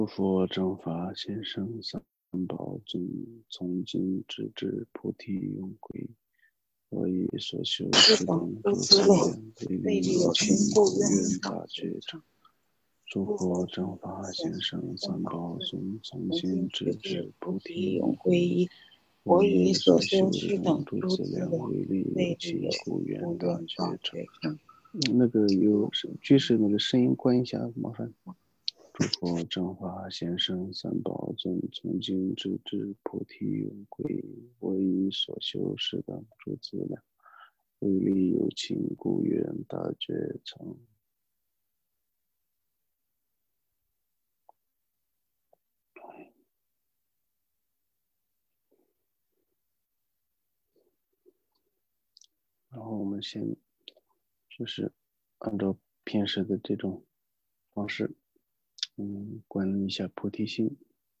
佛正法先生三宝尊，从今直至菩提永归。我以所修是等诸资粮，为利有情故愿大觉者。诸佛正法先生三宝尊，从今直至菩提永归。我以所修是等诸资粮，为利有情故愿大觉者。那个有居士那个声音关一下，麻烦。诸佛正法先生三宝尊，从今直至菩提永归。我以所修是等诸资粮，为利有情故愿大觉成。然后我们先就是按照平时的这种方式，观一下菩提心。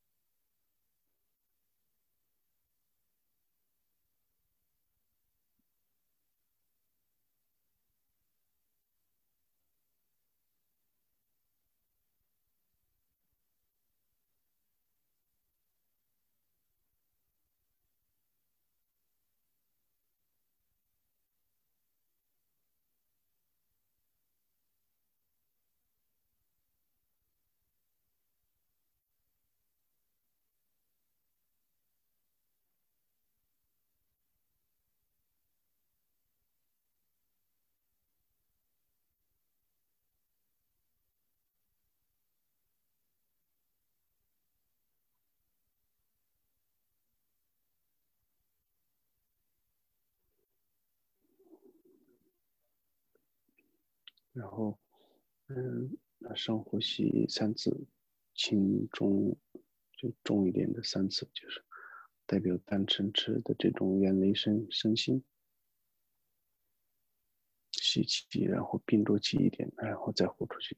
然后深呼吸3次，轻重就重一点的3次，就是代表单乘持的这种远离身心。吸气，然后屏住气一点，然后再呼出去。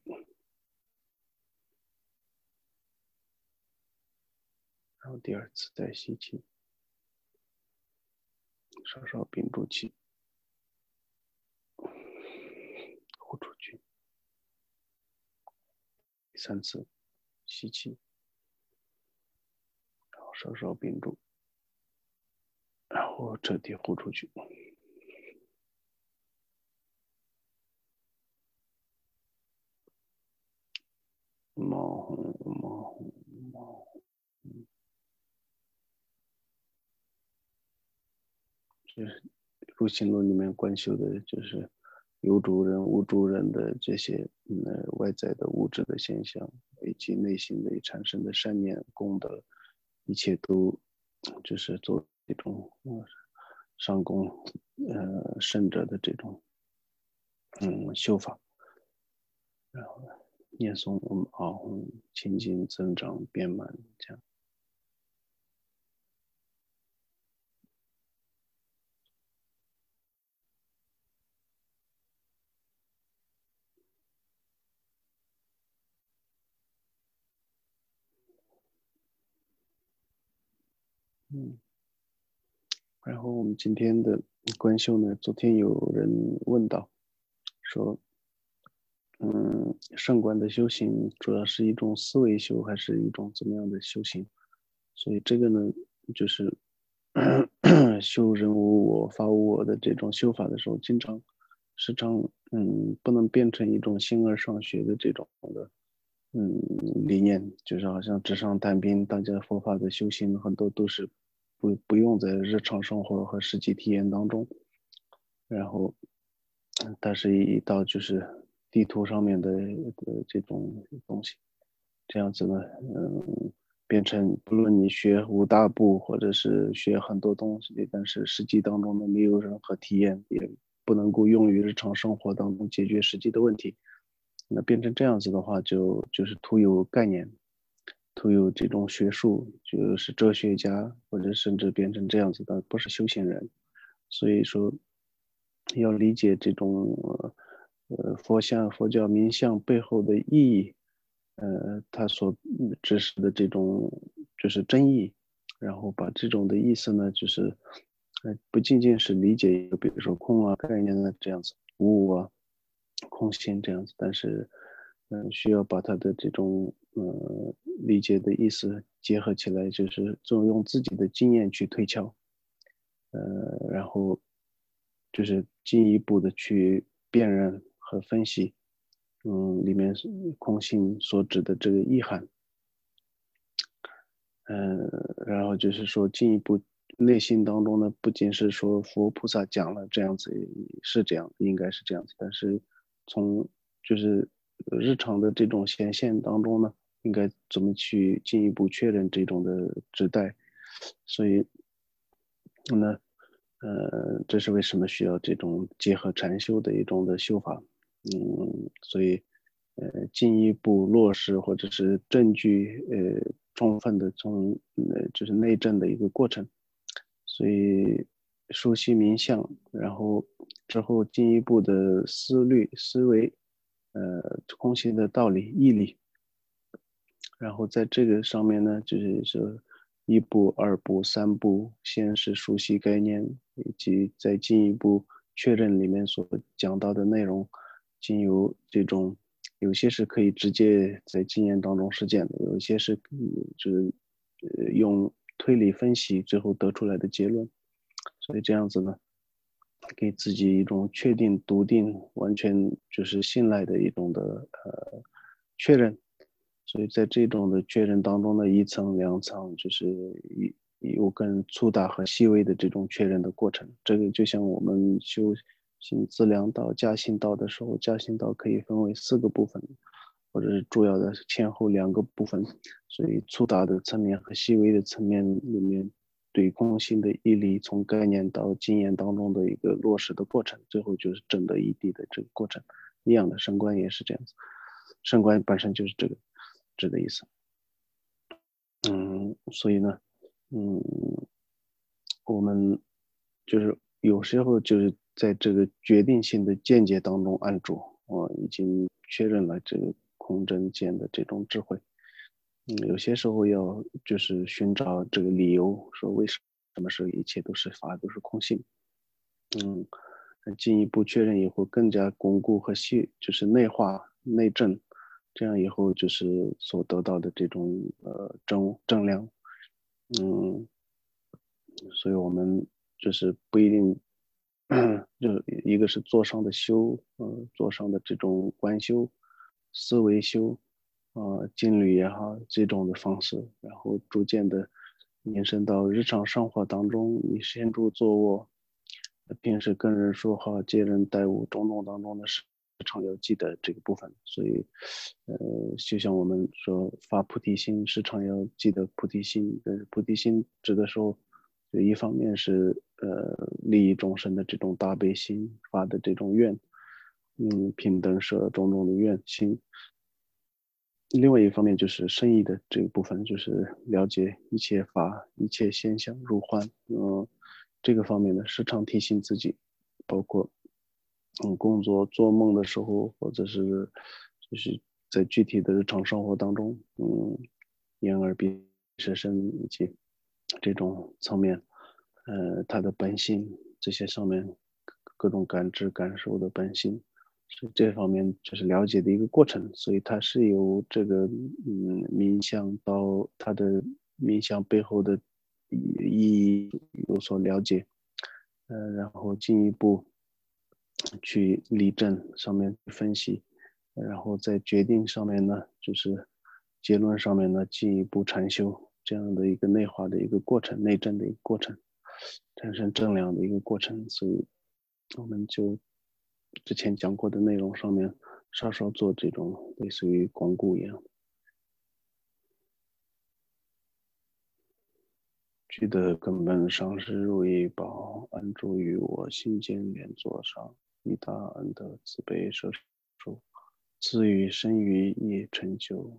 然后第2次再吸气，稍稍屏住气，呼出去。第3次吸气，然后稍稍屏住，然后彻底呼出去。就是入行论里面观修的，就是有主人无主人的这些外在的物质的现象，以及内心的产生的善念功德，一切都就是做这种上供圣者的这种修法，然后念诵阿吽，清净增长变满，这样。然后我们今天的观修呢，昨天有人问到说，圣观的修行主要是一种思维修，还是一种怎么样的修行？所以这个呢，就是修人无我法无我的这种修法的时候，时常不能变成一种形而上学的这种的理念，就是好像纸上谈兵，大家佛法的修行很多都是不用在日常生活和实际体验当中，然后但是一到就是地图上面的这种东西，这样子呢，变成不论你学5大部或者是学很多东西，但是实际当中呢没有任何体验，也不能够用于日常生活当中解决实际的问题。那变成这样子的话，就是徒有概念，徒有这种学术，就是哲学家，或者甚至变成这样子的，不是修行人。所以说，要理解这种佛像、佛教名相背后的意义，他所指示的这种就是真意，然后把这种的意思呢，就是不仅仅是理解，比如说空啊、概念啊这样子，无我啊、空心这样子，但是需要把他的这种理解的意思结合起来，就是用自己的经验去推敲，然后就是进一步的去辨认和分析，里面空性所指的这个意涵，然后就是说进一步内心当中呢，不仅是说佛菩萨讲了这样子是这样，应该是这样子，但是从就是日常的这种显现当中呢，应该怎么去进一步确认这种的指代，所以呢，这是为什么需要这种结合禅修的一种的修法，所以进一步落实或者是证据充分的从就是内证的一个过程，所以熟悉冥想，然后之后进一步的思维，空性的道理义理，然后在这个上面呢，就是说一步、二步、三步，先是熟悉概念，以及再进一步确认里面所讲到的内容，经由这种有些是可以直接在经验当中实践的，有一些是就是用推理分析最后得出来的结论，所以这样子呢，给自己一种确定、笃定、完全就是信赖的一种的确认。所以在这种的确认当中的一层、两层，就是有更粗大和细微的这种确认的过程。这个就像我们修行资粮道、加行道的时候，加行道可以分为4个部分，或者是主要的前后2个部分。所以粗大的层面和细微的层面里面，对空性的义理从概念到经验当中的一个落实的过程，最后就是证得一谛的这个过程。一样的，升观也是这样子，升观本身就是这个意思。所以呢，嗯，我们就是有时候就是在这个决定性的见解当中安住，已经确认了这个空真见的这种智慧。有些时候要就是寻找这个理由，说为什么是一切都是法，都是空性。嗯，进一步确认以后，更加巩固和就是内化内证，这样以后就是所得到的这种正量。嗯，所以我们就是不一定，就一个是座上的修，座上的这种观修、思维修，静虑也好，这种的方式，然后逐渐的延伸到日常生活当中，你先住坐卧，平时跟人说话、接人待物种种当中的时常要记得这个部分。所以，就像我们说发菩提心，时常要记得菩提心。菩提心指的时候，就一方面是利益众生的这种大悲心发的这种愿，平等舍种种的愿心。另外一方面就是生意的这个部分，就是了解一切法、一切现象如幻，这个方面呢，时常提醒自己，包括工作、做梦的时候，或者是就是在具体的日常生活当中，眼耳鼻舌身以及这种层面，它的本性这些上面各种感知感受的本性。是这方面就是了解的一个过程，所以它是由这个冥想到它的冥想背后的意义有所了解，然后进一步去理证上面分析，然后在决定上面呢，就是结论上面呢进一步禅修这样的一个内化的一个过程，内证的一个过程，产生正量的一个过程，所以我们就之前讲过的内容上面稍稍做这种类似于巩固一样。具的根本上是如意宝，安住于我心间莲座上，以大恩德慈悲摄受，赐予生于业成就。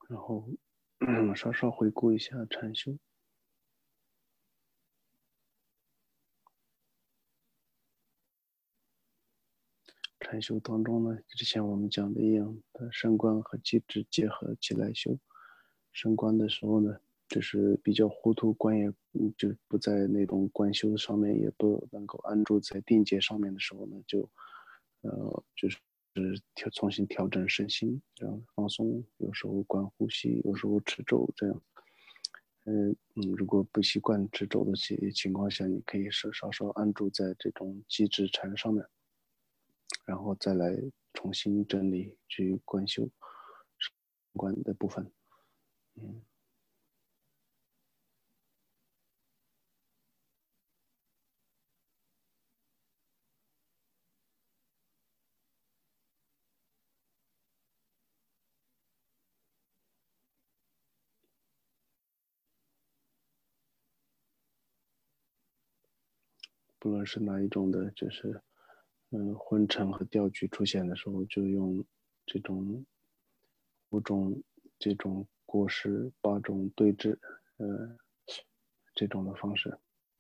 然后稍稍回顾一下禅修。禅修当中呢，之前我们讲的一样，升观和寂止结合起来修。升观的时候呢，就是比较糊涂，观也就不在那种观修上面，也不能够安住在定界上面的时候呢，就是重新调整身心，这样放松。有时候观呼吸，有时候持咒，这样。如果不习惯持咒的情况下，你可以稍稍安住在这种寂止禅上面。然后再来重新整理去观修相关的部分。嗯，不论是哪一种的，就是昏沉和掉举出现的时候，就用这种5种这种过失8种对峙，这种的方式。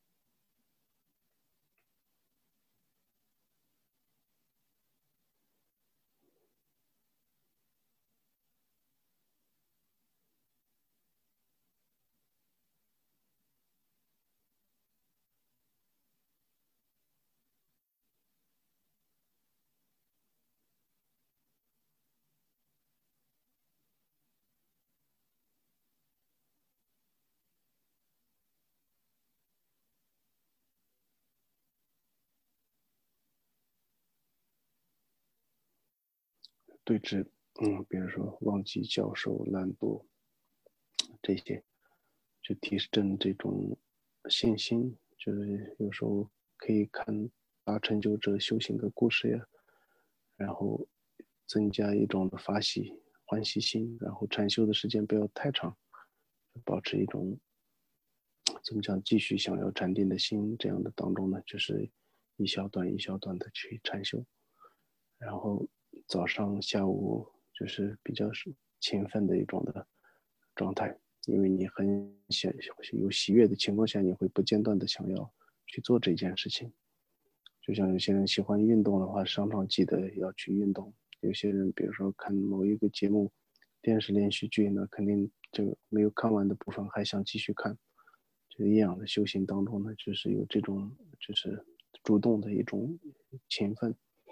对峙，比如说忘记教授、懒惰这些，就提升这种信心。就是有时候可以看大成就者修行的故事呀，然后增加一种的法喜、欢喜心，然后禅修的时间不要太长，保持一种怎么讲，继续想要禅定的心，这样的当中呢，就是一小段一小段的去禅修。然后早上、下午就是比较是勤奋的一种的状态，因为你很有喜悦的情况下，你会不间断的想要去做这件事情。就像有些人喜欢运动的话，常常记得要去运动；有些人比如说看某一个节目、电视连续剧，那肯定这个没有看完的部分还想继续看。这个阴阳的修行当中呢，就是有这种就是主动的一种勤奋，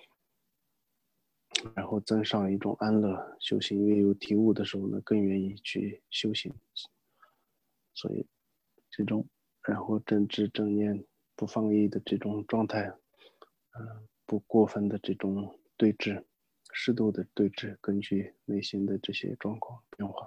然后增上一种安乐修行，因为有体悟的时候呢，更愿意去修行。所以这种然后正知正念不放逸的这种状态，不过分的这种对峙，适度的对峙，根据内心的这些状况变化。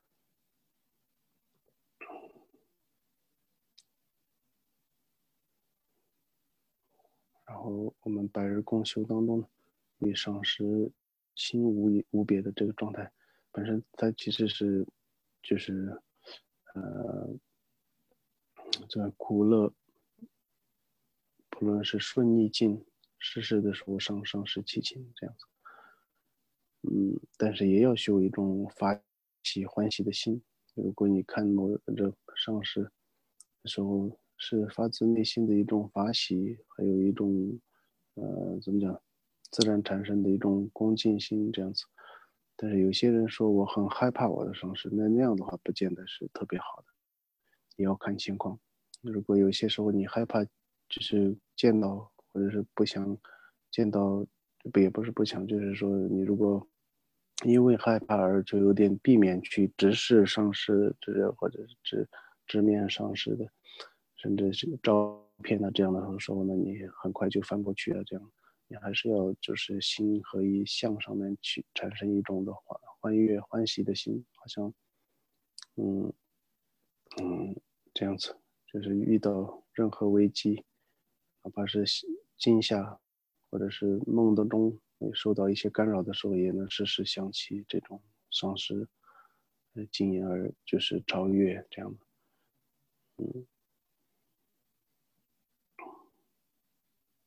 然后我们百日共修当中，与上师心无别的这个状态，本身它其实是就是呃这苦乐，不论是顺逆境，世事的时候上师其情这样子。但是也要修一种发喜欢喜的心。如果你看某这上师的时候，是发自内心的一种法喜，还有一种怎么讲，自然产生的一种恭敬心这样子。但是有些人说我很害怕我的上司，那样的话不见得是特别好的，也要看情况。如果有些时候你害怕，就是见到或者是不想见到，也不是不想，就是说你如果因为害怕而就有点避免去直视上司，或者是直面上司的，甚至是照片啊这样的时候呢，你很快就翻过去啊，这样你还是要就是心和一向上面去产生一种的欢悦欢喜的心，好像嗯这样子，就是遇到任何危机，哪怕是惊吓或者是梦当中受到一些干扰的时候，也能时时想起这种丧失经验而就是超越这样的。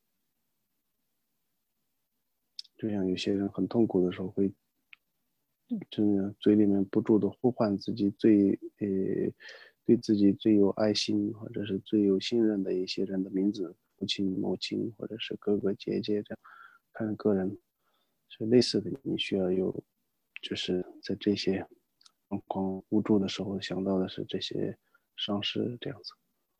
就像有些人很痛苦的时候会就是嘴里面不住的呼唤自己对自己最有爱心或者是最有信任的一些人的名字，父亲、母亲或者是哥哥姐姐这样，看个人。所以类似的，你需要有，就是在这些状况无助的时候想到的是这些伤势这样子。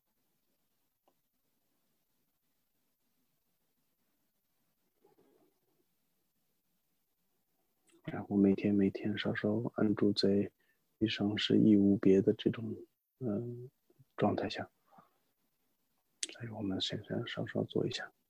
然后每天稍稍安住在一生是亦无别的这种状态下，所以我们现在稍稍做一下。